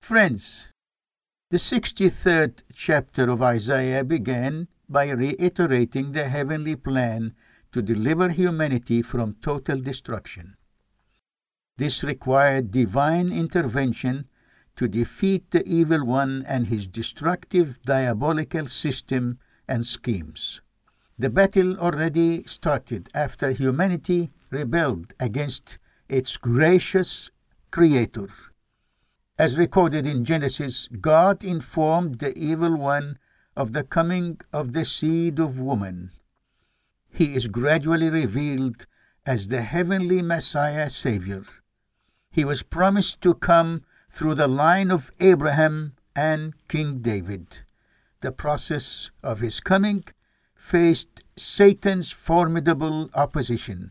Friends, the 63rd chapter of Isaiah began by reiterating the heavenly plan to deliver humanity from total destruction. This required divine intervention to defeat the evil one and his destructive diabolical system and schemes. The battle already started after humanity rebelled against its gracious Creator. As recorded in Genesis, God informed the evil one of the coming of the seed of woman. He is gradually revealed as the heavenly Messiah Savior. He was promised to come through the line of Abraham and King David. The process of his coming faced Satan's formidable opposition.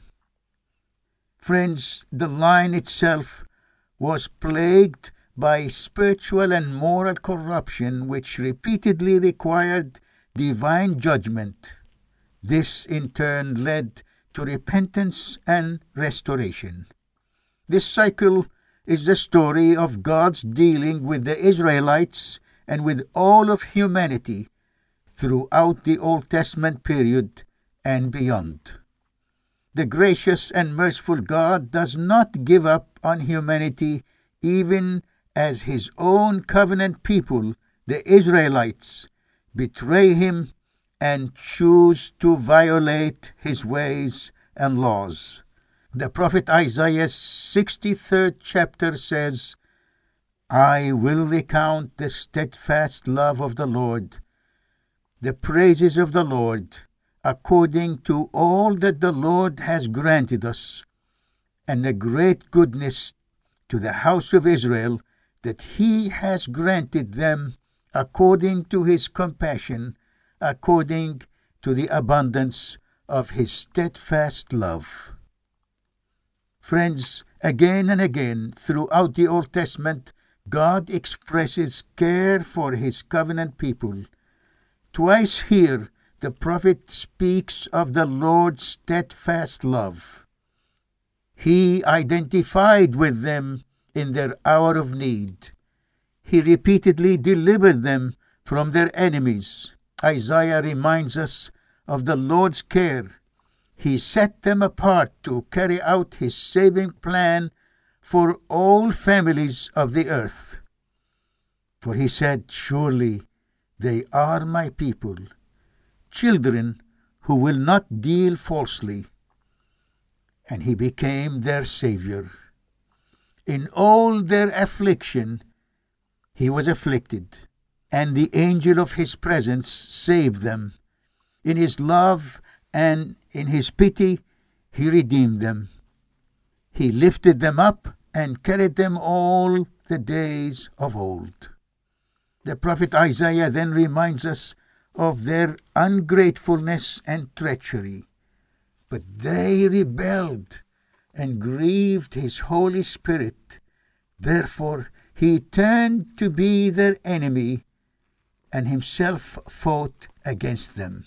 Friends, the line itself was plagued by spiritual and moral corruption which repeatedly required divine judgment. This in turn led to repentance and restoration. This cycle is the story of God's dealing with the Israelites and with all of humanity throughout the Old Testament period and beyond. The gracious and merciful God does not give up on humanity even as his own covenant people, the Israelites, betray him and choose to violate his ways and laws. The prophet Isaiah's 63rd chapter says, "I will recount the steadfast love of the Lord, the praises of the Lord, according to all that the Lord has granted us, and the great goodness to the house of Israel, that he has granted them according to his compassion, according to the abundance of his steadfast love." Friends, again and again throughout the Old Testament, God expresses care for his covenant people. Twice here, the prophet speaks of the Lord's steadfast love. He identified with them in their hour of need. He repeatedly delivered them from their enemies. Isaiah reminds us of the Lord's care. He set them apart to carry out his saving plan for all families of the earth. For he said, "Surely they are my people, children who will not deal falsely." And he became their Savior. In all their affliction, he was afflicted, and the angel of his presence saved them. In his love and in his pity, he redeemed them. He lifted them up and carried them all the days of old. The prophet Isaiah then reminds us of their ungratefulness and treachery. But they rebelled and grieved his Holy Spirit. Therefore, he turned to be their enemy and himself fought against them.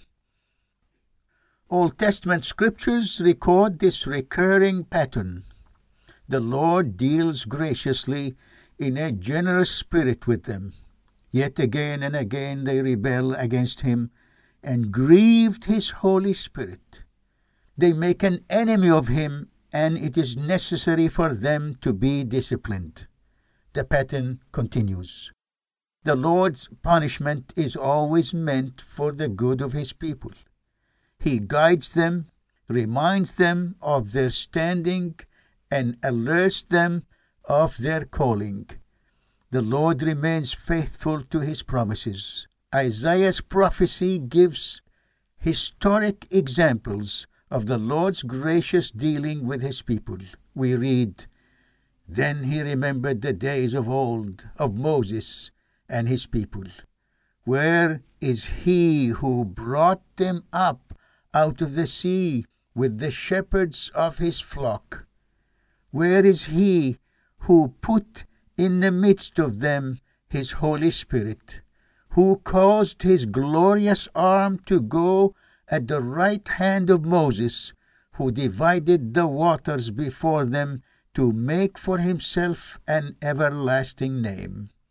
Old Testament scriptures record this recurring pattern. The Lord deals graciously in a generous spirit with them. Yet again and again they rebel against him and grieved his Holy Spirit. They make an enemy of him, and it is necessary for them to be disciplined. The pattern continues. The Lord's punishment is always meant for the good of his people. He guides them, reminds them of their standing, and alerts them of their calling. The Lord remains faithful to his promises. Isaiah's prophecy gives historic examples of the Lord's gracious dealing with his people. We read, "Then he remembered the days of old, of Moses and his people. Where is he who brought them up out of the sea with the shepherds of his flock? Where is he who put in the midst of them his Holy Spirit, who caused his glorious arm to go at the right hand of Moses, who divided the waters before them to make for himself an everlasting name?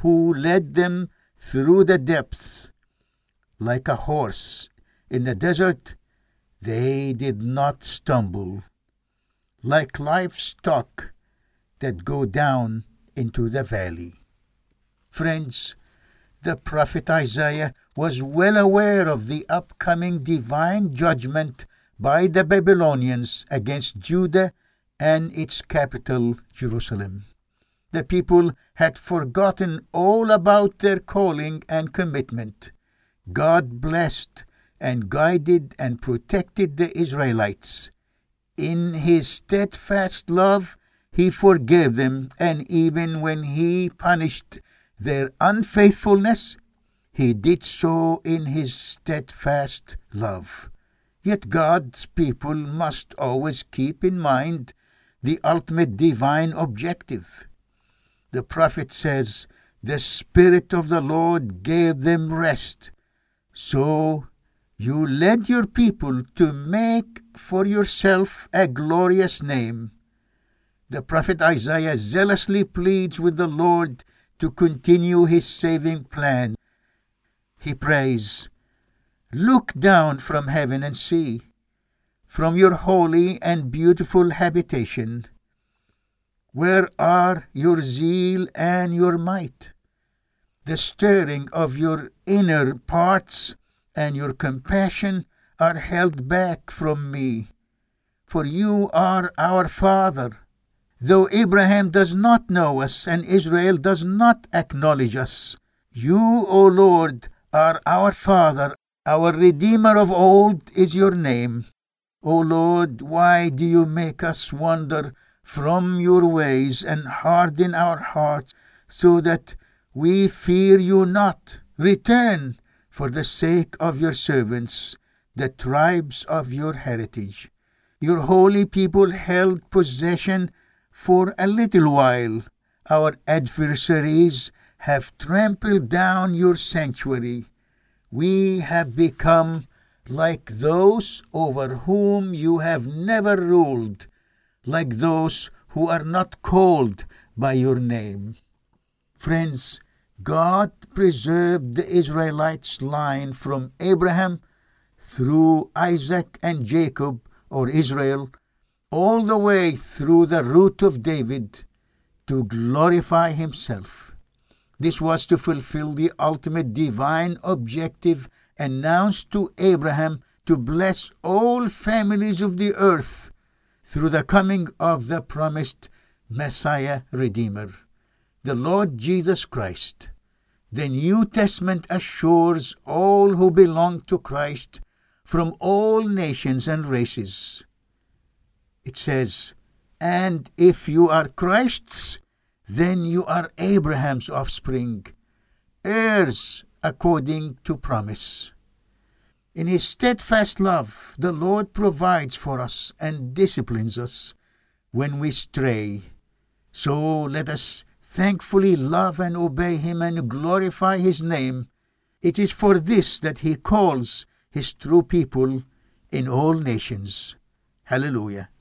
who led them through the depths. Like a horse in the desert, they did not stumble. Like livestock that go down into the valley. Friends, the prophet Isaiah was well aware of the upcoming divine judgment by the Babylonians against Judah and its capital, Jerusalem. The people had forgotten all about their calling and commitment. God blessed and guided and protected the Israelites. In his steadfast love, he forgave them, and even when he punished their unfaithfulness, he did so in his steadfast love. Yet God's people must always keep in mind the ultimate divine objective. The prophet says, "The Spirit of the Lord gave them rest." So you led your people to make for yourself a glorious name. The prophet Isaiah zealously pleads with the Lord to continue his saving plan. He prays, "Look down from heaven and see, from your holy and beautiful habitation. Where are your zeal and your might? The stirring of your inner parts and your compassion are held back from me. For you are our Father. Though Abraham does not know us and Israel does not acknowledge us, you, O Lord, are our Father. Our Redeemer of old is your name. O Lord, why do you make us wander from your ways and harden our hearts so that we fear you not? Return for the sake of your servants, the tribes of your heritage. Your holy people held possession for a little while. Our adversaries have trampled down your sanctuary. We have become like those over whom you have never ruled, like those who are not called by your name. Friends, God preserved the Israelites' line from Abraham through Isaac and Jacob, or Israel, all the way through the root of David, to glorify himself. This was to fulfill the ultimate divine objective announced to Abraham to bless all families of the earth through the coming of the promised Messiah Redeemer, the Lord Jesus Christ. The New Testament assures all who belong to Christ from all nations and races. It says, "And if you are Christ's, then you are Abraham's offspring, heirs according to promise." In his steadfast love, the Lord provides for us and disciplines us when we stray. So let us thankfully love and obey him and glorify his name. It is for this that he calls his true people in all nations. Hallelujah.